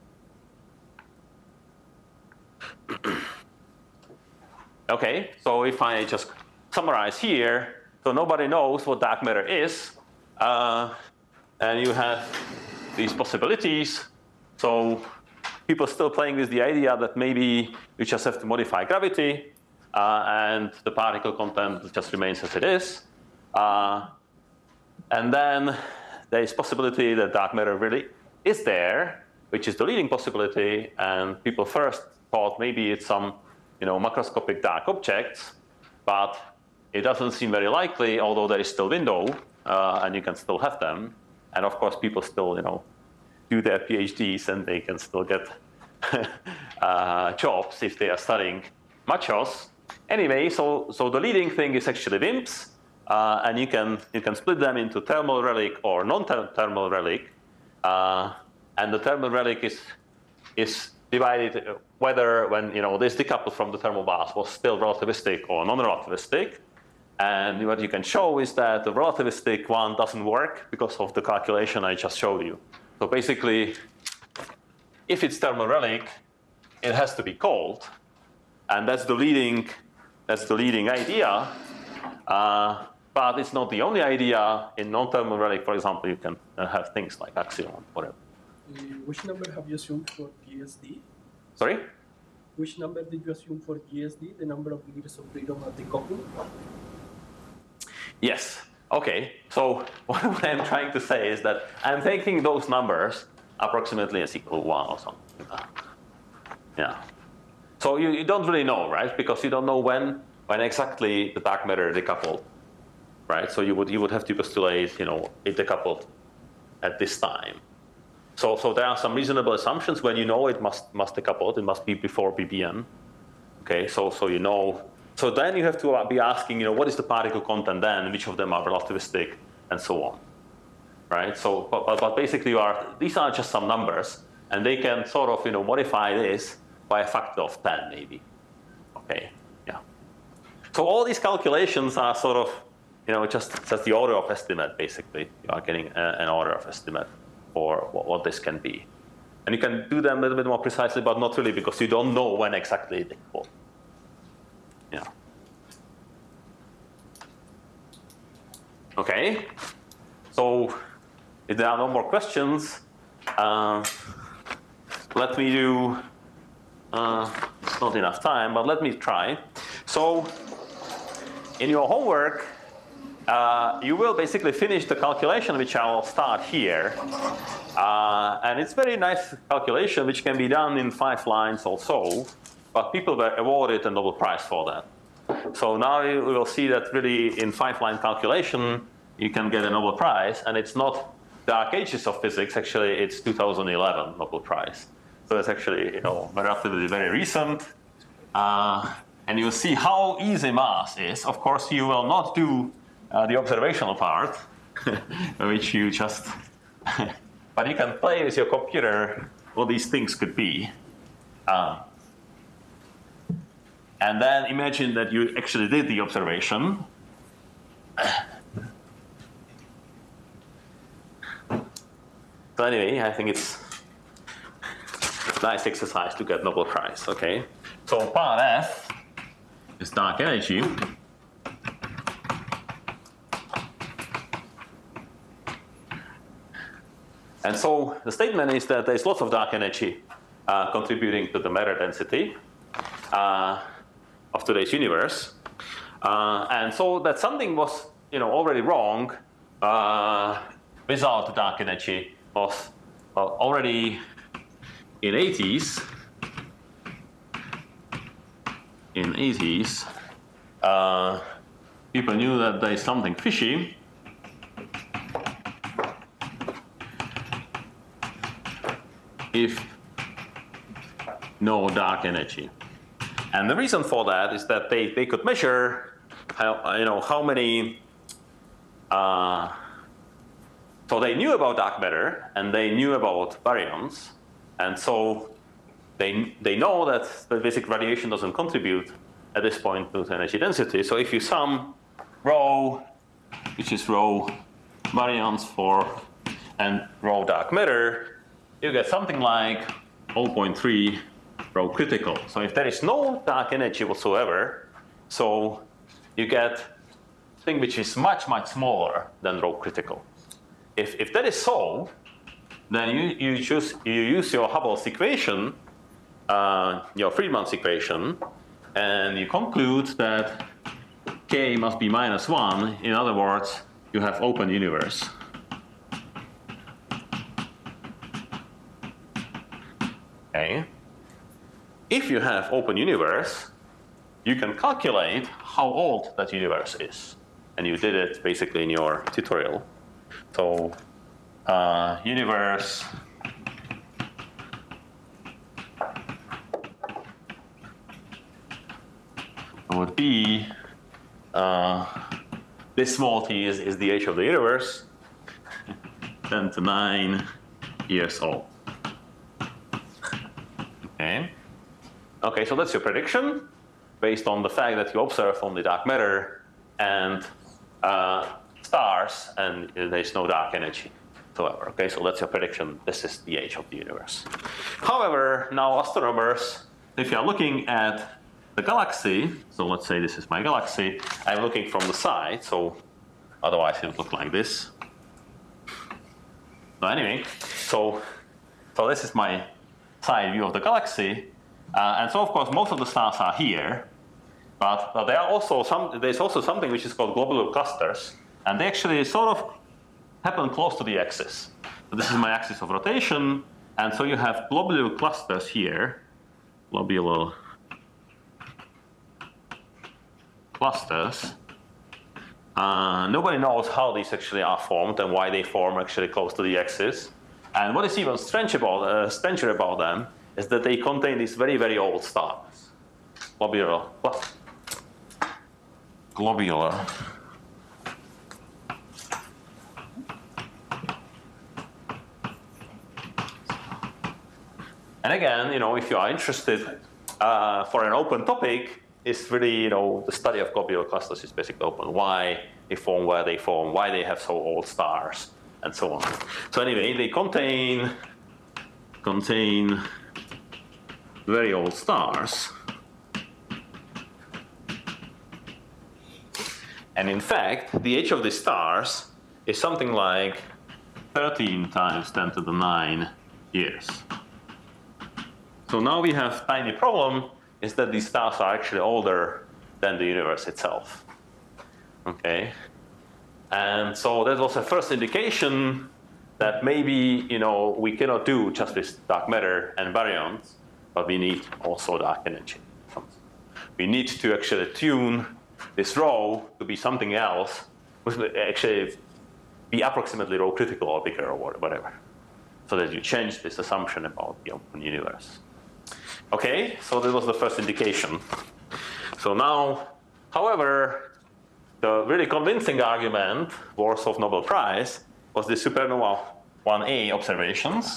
Okay, so if I just summarize here, so nobody knows what dark matter is, uh, and you have these possibilities. So people still playing with the idea that maybe you just have to modify gravity, uh, and the particle content just remains as it is. Uh, and then there is possibility that dark matter really is there, which is the leading possibility, and people first thought maybe it's some you know, macroscopic dark objects, but it doesn't seem very likely, although there is still window, uh, and you can still have them. And of course, people still, you know, do their PhDs, and they can still get uh, jobs if they are studying machos. Anyway, so so the leading thing is actually W I M Ps, uh, and you can you can split them into thermal relic or non-thermal relic, uh, and the thermal relic is is divided whether when you know this decoupled from the thermal mass was still relativistic or non-relativistic. And what you can show is that the relativistic one doesn't work because of the calculation I just showed you. So basically, if it's thermal relic, it has to be cold, and that's the leading that's the leading idea. Uh, but it's not the only idea. In non-thermal relic, for example, you can uh, have things like axion, whatever. Which number have you assumed for G S D? Sorry? Which number did you assume for G S D, the number of degrees of freedom at the couple? Yes. Okay. So what I'm trying to say is that I'm taking those numbers approximately as equal to one or something like that. Yeah. So you, you don't really know, right? Because you don't know when when exactly the dark matter decoupled, right? So you would you would have to postulate, you know, it decoupled at this time. So, so there are some reasonable assumptions when you know it must must decouple. It must be before B B N. Okay, so so you know. So then you have to be asking, you know, what is the particle content then? Which of them are relativistic, and so on, right? So, but, but, but basically, you are these are just some numbers, and they can sort of you know modify this by a factor of ten maybe. Okay, yeah. So all these calculations are sort of you know just just the order of estimate basically. You are getting a, an order of estimate for what, what this can be. And you can do them a little bit more precisely, but not really, because you don't know when exactly they fall. Yeah. Okay. So if there are no more questions, uh, let me do, uh, it's not enough time, but let me try. So in your homework, Uh, you will basically finish the calculation, which I will start here. Uh, and it's very nice calculation, which can be done in five lines or so. But people were awarded a Nobel Prize for that. So now you will see that really in five-line calculation, you can get a Nobel Prize. And it's not Dark Ages of Physics. Actually, it's two thousand eleven Nobel Prize. So it's actually you know, relatively very recent. Uh, and you'll see how easy mass is. Of course, you will not do Uh, the observational part, which you just, but you can play with your computer what these things could be. Uh, and then imagine that you actually did the observation. So So anyway, I think it's a nice exercise to get Nobel Prize, okay? So part F is dark energy. And so the statement is that there's lots of dark energy uh, contributing to the matter density uh, of today's universe. Uh, and so that something was, you know, already wrong uh, without the dark energy was well, already in eighties. In eighties, uh, people knew that there is something fishy. If no dark energy. And the reason for that is that they, they could measure how, you know, how many, uh, so they knew about dark matter and they knew about baryons. And so they, they know that the basic radiation doesn't contribute at this point to the energy density. So if you sum rho, which is rho baryons for, and rho dark matter, you get something like zero point three rho critical. So if there is no dark energy whatsoever, so you get a thing which is much, much smaller than rho critical. If, if that is so, then you, you, choose, you use your Hubble's equation, uh, your Friedmann's equation, and you conclude that K must be minus one. In other words, you have open universe. Okay. If you have open universe, you can calculate how old that universe is. And you did it basically in your tutorial. So uh, universe would be, uh, this small t is, is the age of the universe, ten to nine years old. Okay. Okay, so that's your prediction based on the fact that you observe only dark matter and uh, stars, and there's no dark energy whatsoever. Okay, so that's your prediction. This is the age of the universe. However, now astronomers, if you are looking at the galaxy, so let's say this is my galaxy, I'm looking from the side, so otherwise it would look like this. So anyway, so, so this is my side view of the galaxy. Uh, and so, of course, most of the stars are here, but, but there are also some, there's also something which is called globular clusters, and they actually sort of happen close to the axis. So this is my axis of rotation, and so you have globular clusters here, globular clusters. Uh, nobody knows how these actually are formed and why they form actually close to the axis. And what is even strange about, uh, stranger about them is that they contain these very, very old stars. Globular. Globular. And again, you know, if you are interested uh, for an open topic, it's really, you know, the study of globular clusters is basically open. Why they form, where they form, why they have so old stars, and so on. So anyway, they contain contain very old stars. And in fact, the age of the stars is something like thirteen times ten to the nine years. So now we have a tiny problem, is that these stars are actually older than the universe itself. Okay? And so that was the first indication that maybe, you know, we cannot do just with dark matter and baryons, but we need also dark energy. We need to actually tune this rho to be something else, which will actually be approximately rho critical or bigger or whatever, so that you change this assumption about the open universe. Okay, so that was the first indication. So now, however, the really convincing argument worth of Nobel Prize was the supernova one A observations.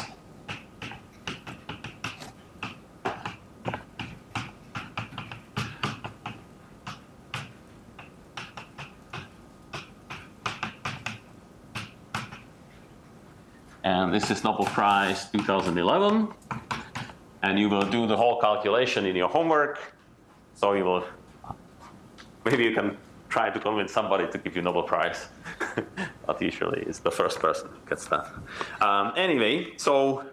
and this is Nobel Prize two thousand eleven, and you will do the whole calculation in your homework. So you will, maybe you can try to convince somebody to give you Nobel Prize, but usually it's the first person who gets that. Um, anyway, so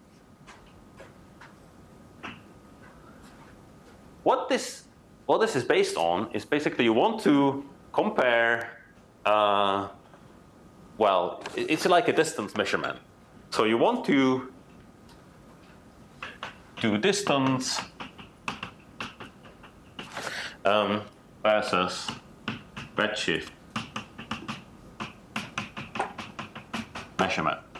what this what this is based on is basically you want to compare. Uh, well, it's like a distance measurement. So you want to do distance um, versus redshift measurement.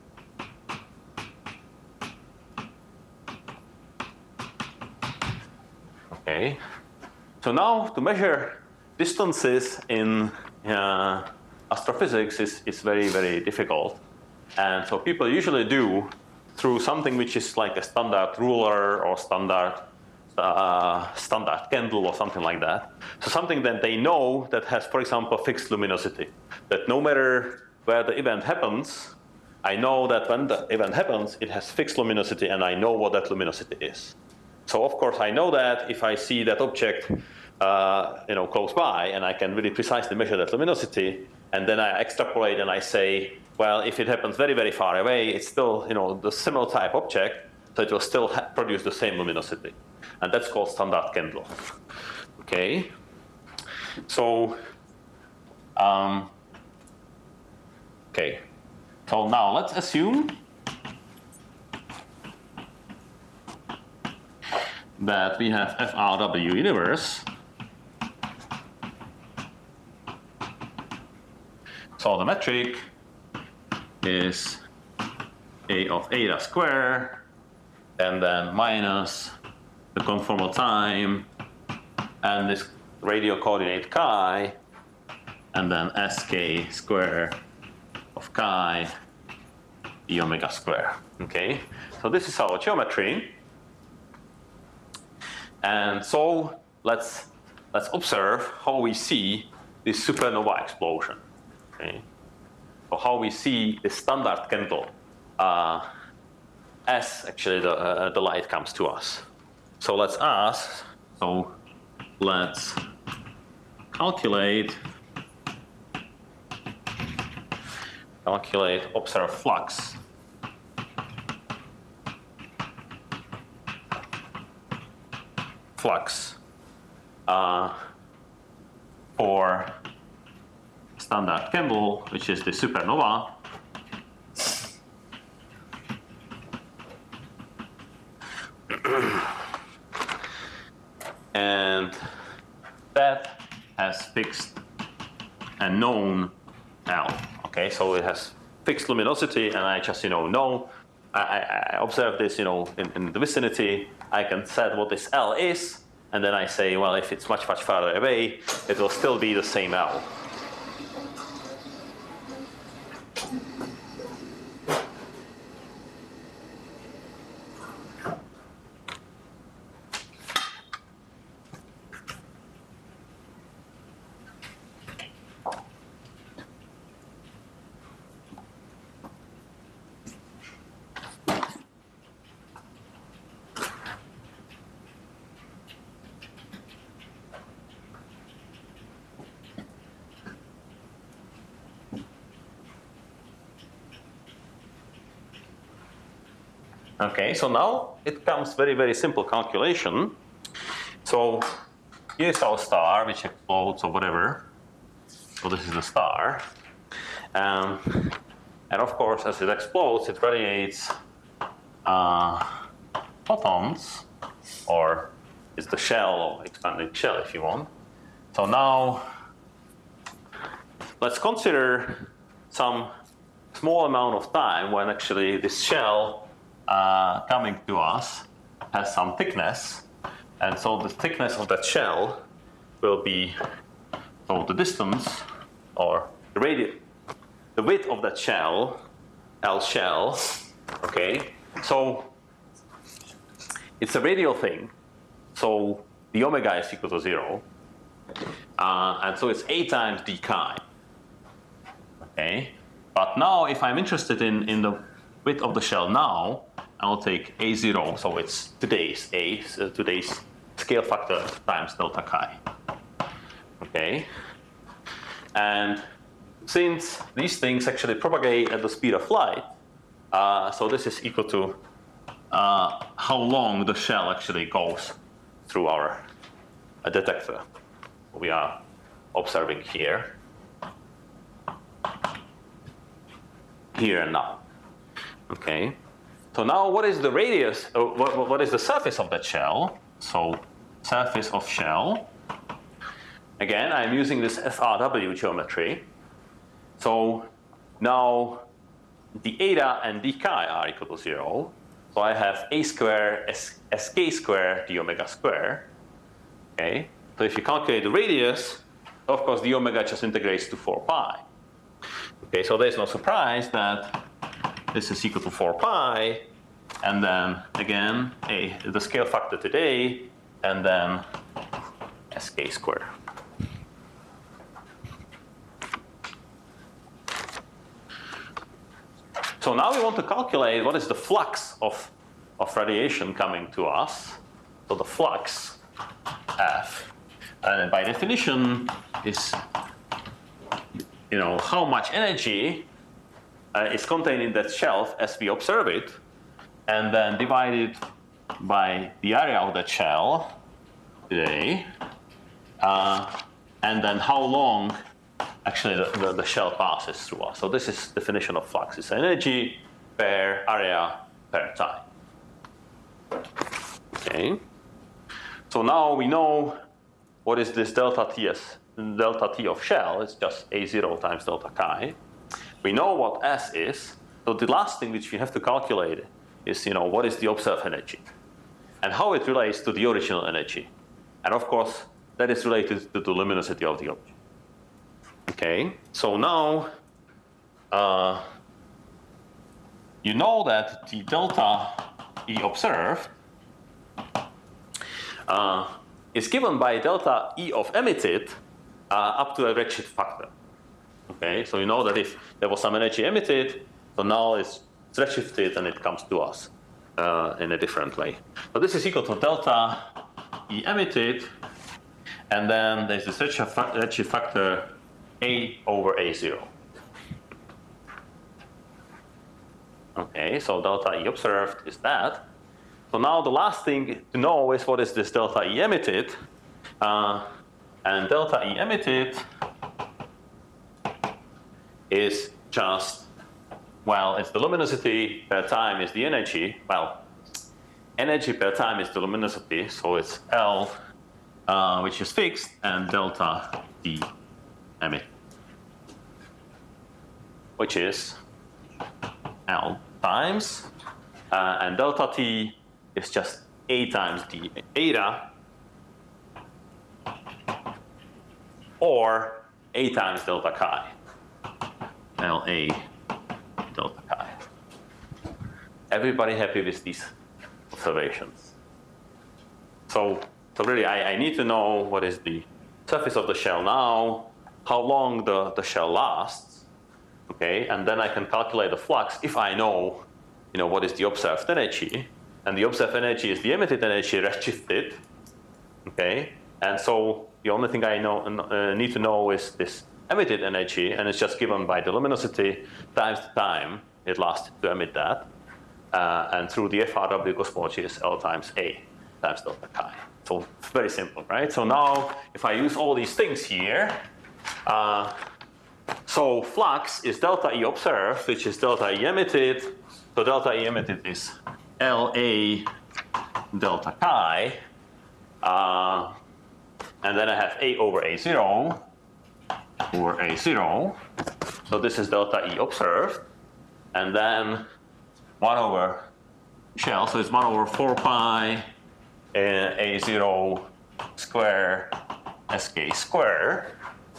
Okay. So now to measure distances in uh, astrophysics is, is very, very difficult. And so people usually do through something which is like a standard ruler or standard uh, standard candle or something like that. So something that they know that has, for example, fixed luminosity. That no matter where the event happens, I know that when the event happens, it has fixed luminosity and I know what that luminosity is. So of course I know that if I see that object uh, you know, close by and I can really precisely measure that luminosity, and then I extrapolate and I say, well, if it happens very, very far away, it's still, you know, the similar type object, so it will still ha produce the same luminosity. And that's called standard candle. Okay. So, um, okay. So now let's assume that we have F R W universe. So the metric is A of eta square, and then minus the conformal time, and this radial coordinate chi, and then sk square of chi e omega square. Okay, so this is our geometry, and so let's let's observe how we see this supernova explosion. Okay. So how we see the standard candle uh, as actually the, uh, the light comes to us. So let's ask, so let's calculate, calculate observed flux. Flux uh, for standard candle, which is the supernova. And that has fixed and known L. Okay, so it has fixed luminosity, and I just, you know, know, I, I observe this, you know, in, in the vicinity. I can set what this L is, and then I say, well, if it's much, much farther away, it will still be the same L. Okay, so now it comes very, very simple calculation. So here's our star, which explodes or whatever. So this is the star. Um, and of course, as it explodes, it radiates uh, photons, or it's the shell or expanded shell if you want. So now let's consider some small amount of time when actually this shell Uh, coming to us has some thickness, and so the thickness of that shell will be, so the distance or the radius, the width of that shell, L shell. Okay, so it's a radial thing, so the omega is equal to zero, uh, and so it's A times d chi. Okay, But now, if I'm interested in, in the width of the shell now, I'll take A zero, so it's today's A, so today's scale factor times delta chi. Okay? And since these things actually propagate at the speed of light, uh, so this is equal to uh, how long the shell actually goes through our uh, detector we are observing here. Here and now. Okay? So now what is the radius, uh, what, what is the surface of that shell? So surface of shell. Again, I'm using this F R W geometry. So now the eta and d chi are equal to zero. So I have a square s, sk square d omega square. Okay? So if you calculate the radius, of course the omega just integrates to four pi. Okay, so there's no surprise that this is equal to four pi, and then again a the scale factor today, and then sk squared. So now we want to calculate what is the flux of, of radiation coming to us. So the flux F, and by definition is, you know, how much energy uh, is contained in that shelf as we observe it, and then divided by the area of that shell today, uh, and then how long actually the, the, the shell passes through us. So this is definition of flux. It's energy per area per time. Okay. So now we know what is this delta Ts, delta T of shell. It's just A zero times delta chi. We know what S is. So the last thing which we have to calculate is, you know, what is the observed energy and how it relates to the original energy. And of course, that is related to the luminosity of the object. Okay, so now uh, you know that the delta E observed uh, is given by delta E of emitted uh, up to a redshift factor. Okay, so you know that if there was some energy emitted, so now it's redshifted and it comes to us uh, in a different way. So this is equal to delta E emitted, and then there's this redshift factor A over A zero. Okay, so delta E observed is that. So now the last thing to know is what is this delta E emitted. Uh, and delta E emitted is just, well, it's the luminosity per time is the energy. Well, energy per time is the luminosity, so it's L, uh, which is fixed, and delta D emit, which is L times, uh, and delta T is just A times D eta, or A times delta chi, L A delta chi. Everybody happy with these observations? So, so really, I, I need to know what is the surface of the shell now, how long the, the shell lasts, okay, and then I can calculate the flux if I know, you know, what is the observed energy, and the observed energy is the emitted energy redshifted, okay, and so the only thing I know uh, need to know is this emitted energy, and it's just given by the luminosity times the time it lasted to emit that, uh, and through the F R W cosmology is L times A times delta chi. So very simple, right? So now if I use all these things here, uh, so flux is delta E observed, which is delta E emitted. So delta E emitted is L A delta chi. Uh, and then I have A over A zero over A zero. So this is delta E observed. And then one over shell. So it's one over four pi A zero square sk square.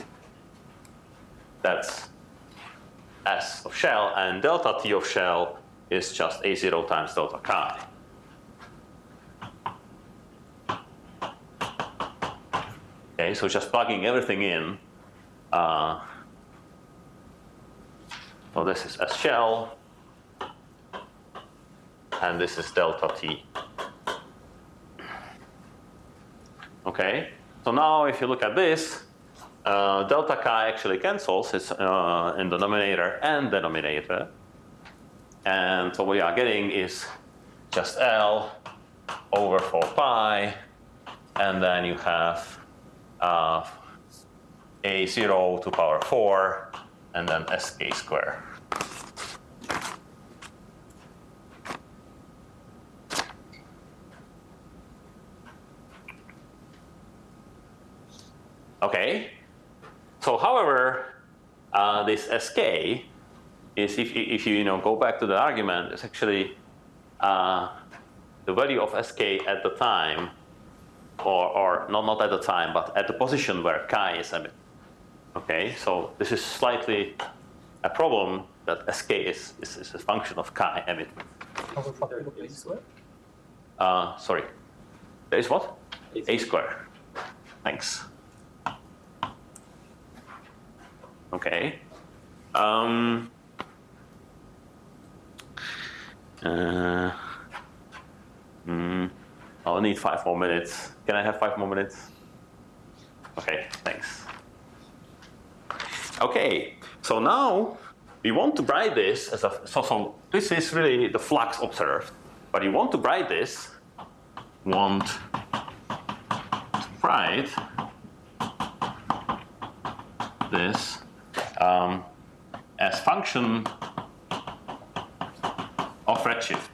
That's S of shell, and delta T of shell is just A zero times delta chi. Okay, so just plugging everything in, uh, So this is S shell, and this is delta T. Okay, so now if you look at this, uh, delta chi actually cancels. It's uh, in the numerator and denominator. And so what we are getting is just L over four pi, and then you have uh, a zero to power four, and then sk squared. Okay, so however, uh, this sk is, if, if you, you know, go back to the argument, it's actually uh, the value of sk at the time, or, or not, not at the time, but at the position where chi is emitted. Okay, so this is slightly a problem that sk is, is, is a function of chi emitted. Power factor of a square? Uh, sorry, there is what? A square. Thanks. Okay. Um, uh, mm, I'll need five more minutes. Can I have five more minutes? Okay, thanks. Okay, so now we want to write this as a, so, so this is really the flux observed, but you want to write this, want to write this um, as function of redshift,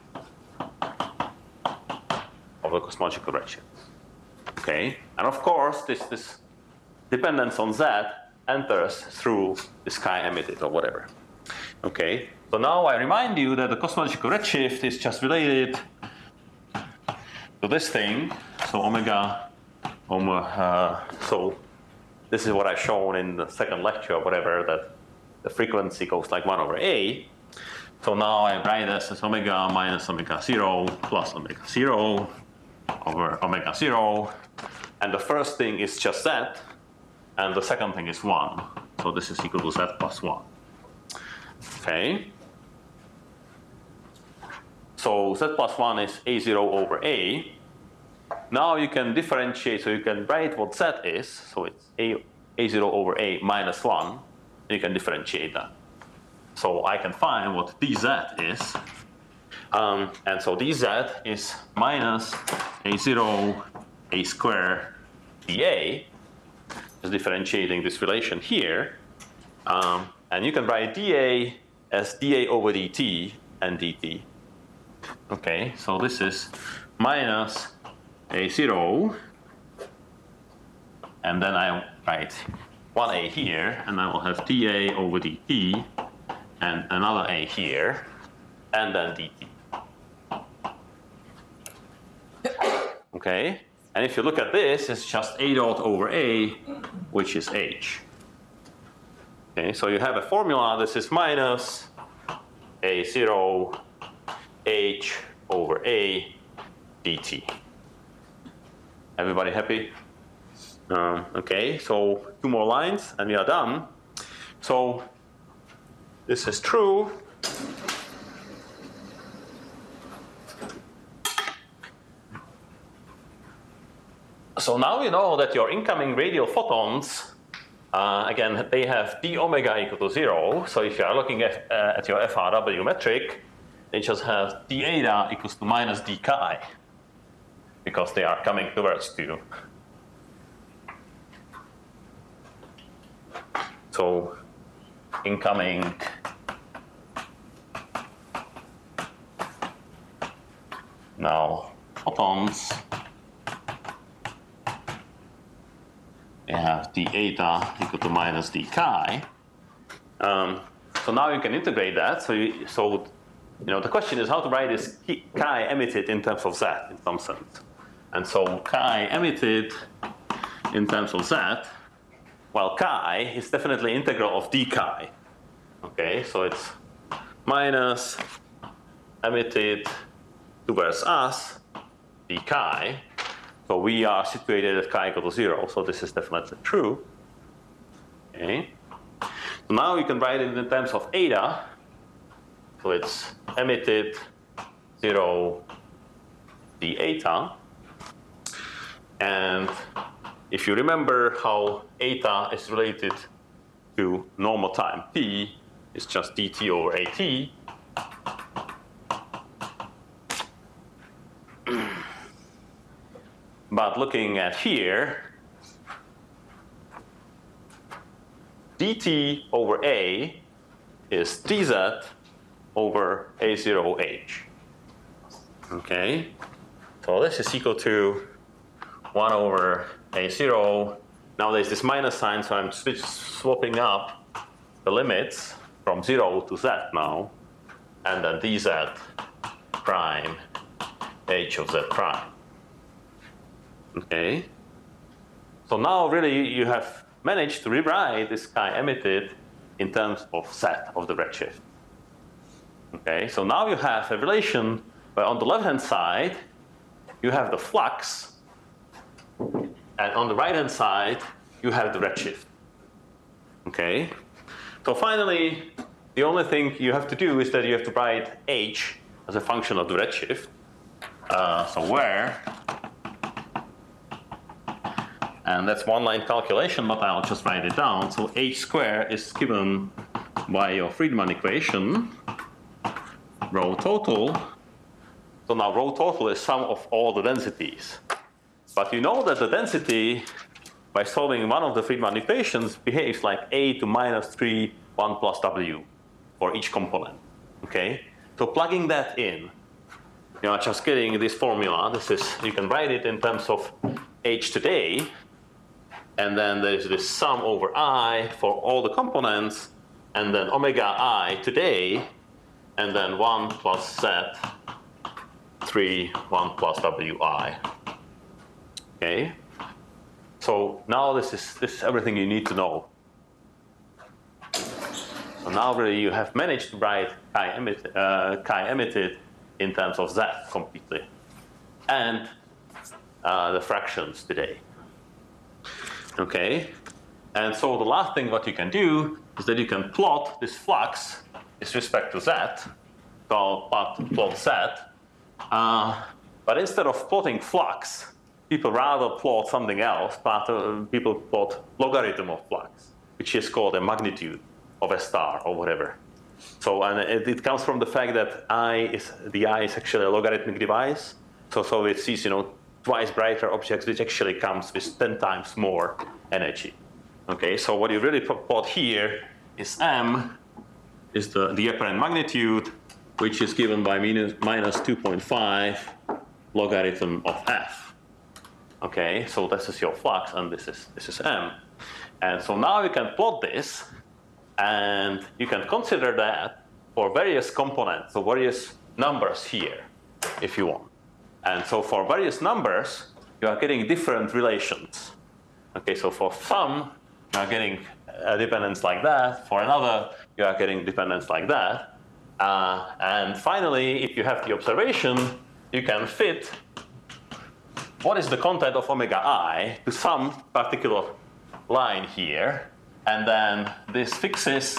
of the cosmological redshift. Okay, and of course this, this dependence on Z enters through this chi emitted or whatever. Okay, so now I remind you that the cosmological redshift is just related to this thing, so omega, omega, uh, so this is what I've shown in the second lecture or whatever, that the frequency goes like one over A. So now I write this as omega minus omega zero plus omega zero over omega zero. And the first thing is just Z, and the second thing is one. So this is equal to Z plus one. Okay. So Z plus one is A zero over A. Now you can differentiate, so you can write what Z is, so it's A, A zero over A minus one, and you can differentiate that. So I can find what dz is, um, and so dz is minus A zero A squared dA, just differentiating this relation here, um, and you can write dA as dA over dt and dt. Okay, so this is minus A zero, and then I write one A here, and I will have dA over dt, and another A here, and then dt. Okay, and if you look at this, it's just A dot over A, which is H. Okay, so you have a formula. This is minus A zero H over A dt. Everybody happy? Um, okay, so two more lines and we are done. So this is true. So now you know that your incoming radial photons, uh, again, they have d omega equal to zero. So if you are looking at, uh, at your F R W metric, they just have d eta equals to minus d chi, because they are coming towards you. So incoming now photons, they have d eta equal to minus d chi. Um, so now you can integrate that. So you, so you know the question is how to write this chi emitted in terms of z in some sense. And so chi emitted in terms of z, well, chi is definitely integral of d chi. Okay, so it's minus emitted towards us d chi. So we are situated at chi equal to zero, so this is definitely true. Okay. So now you can write it in terms of eta. So it's emitted zero d eta. And if you remember how eta is related to normal time t, it's just dt over at. But looking at here, dt over a is dz over a zero h. Okay, so this is equal to one over a zero. Now there's this minus sign, so I'm switch, swapping up the limits from zero to z now, and then dz prime h of z prime. Okay, so now really you have managed to rewrite this chi emitted in terms of z of the redshift. Okay, so now you have a relation where on the left-hand side you have the flux, and on the right-hand side you have the redshift. Okay, so finally the only thing you have to do is that you have to write h as a function of the redshift. Uh, so where, and that's one line calculation, but I'll just write it down. So h squared is given by your Friedmann equation, rho total. So now rho total is sum of all the densities. But you know that the density, by solving one of the Friedmann equations, behaves like a to minus three, one plus w for each component. Okay? So plugging that in, you are just getting this formula. This is, you can write it in terms of h today, and then there's this sum over I for all the components, and then omega I today, and then one plus z, three, one plus wi. Okay? So now this is, this is everything you need to know. So now really you have managed to write chi, emit, uh, chi emitted in terms of z completely, and uh, the fractions today. Okay, and so the last thing what you can do is that you can plot this flux with respect to z. So I'll plot, plot z, uh, but instead of plotting flux, people rather plot something else. But, uh, people plot logarithm of flux, which is called a magnitude of a star or whatever. So, and it, it comes from the fact that I is, the eye is actually a logarithmic device. So, so it sees, you know, twice brighter objects, which actually comes with ten times more energy. Okay, so what you really plot here is m, is the, the apparent magnitude, which is given by minus, minus two point five logarithm of f. Okay, so this is your flux, and this is, this is m. And so now you can plot this, and you can consider that for various components, so various numbers here, if you want. And so for various numbers, you are getting different relations. Okay, so for some, you are getting a dependence like that. For another, you are getting dependence like that. Uh, and finally, if you have the observation, you can fit what is the content of omega I to some particular line here. And then this fixes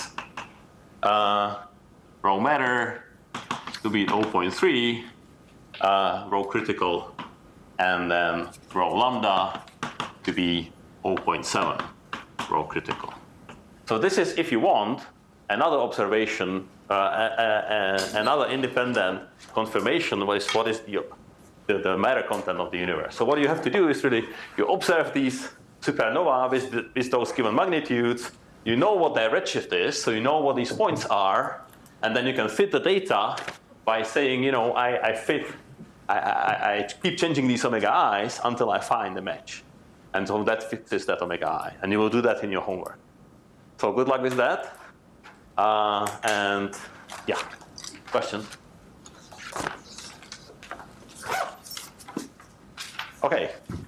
uh, rho matter to be zero point three, uh, rho critical, and then rho lambda to be zero point seven, rho critical. So this is, if you want, another observation, uh, uh, uh, another independent confirmation what is, what is the, the, the matter content of the universe. So what you have to do is really, you observe these supernova with, the, with those given magnitudes, you know what their redshift is, so you know what these points are, and then you can fit the data by saying, you know, I, I fit, I, I, I keep changing these omega i's until I find a match. And so that fixes that omega I, and you will do that in your homework. So good luck with that. Uh, and yeah, question? Okay.